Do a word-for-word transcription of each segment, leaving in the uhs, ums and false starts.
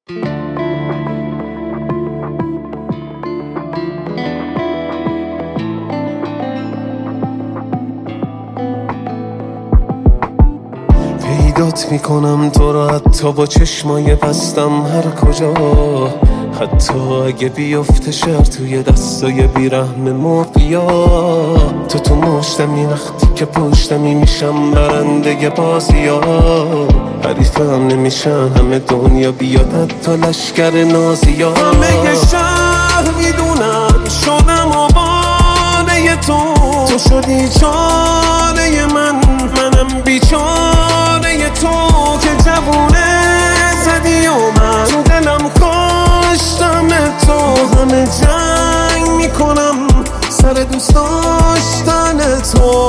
پیدات میکنم تو را حتی با چشمای بستم هر کجا، حتی اگه بیفته شهر توی دستای بیرحم مافیا. تو تو مشتمی وقتی که پشتمی میشم برنده بازی ها، حریفم نمیشن همه دنیا بیاد حتی لشکر نازی ها. همه شهر میدونم شدم آبانه تو، تو شدی چاره من، منم بیچاره تو که جوونه زدی و من تو دلم کاشتم تو. همه جنگ میکنم سر دوست داشتن تو.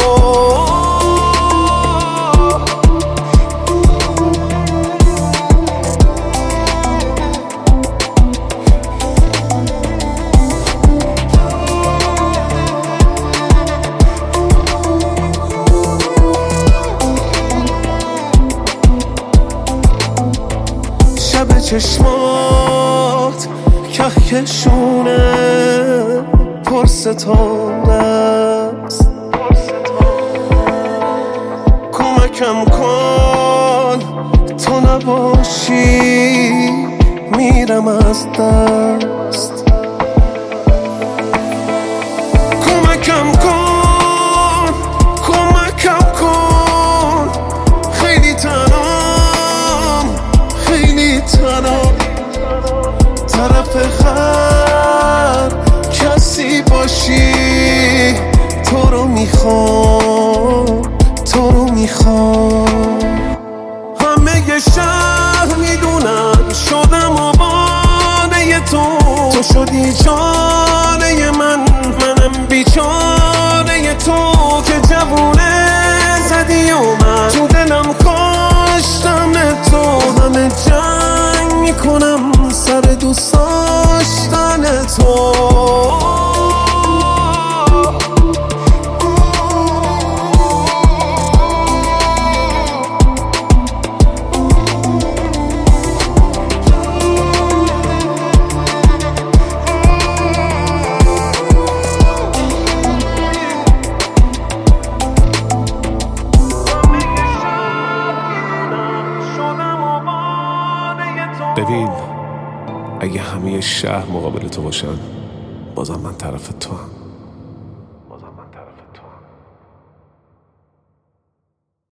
شب چشمات کهکشونه پر ستاره است، کمکم کن تو نباشی میرم از دست. کمکم کن کمکم کن خیلی تنام خیلی تنام، طرف خر کسی باشی تو رو میخوام تو رو میخوام. همه شهر میدونن شدم آبانه تو، تو شدی چاره من، منم بیچاره تو که جوونه زدی و من تو دلم کاشتم تو. همه جنگ میکنم سر دوست داشتن تو. ببین اگه همه شهر مقابل تو باشن بازم من طرف تو هم.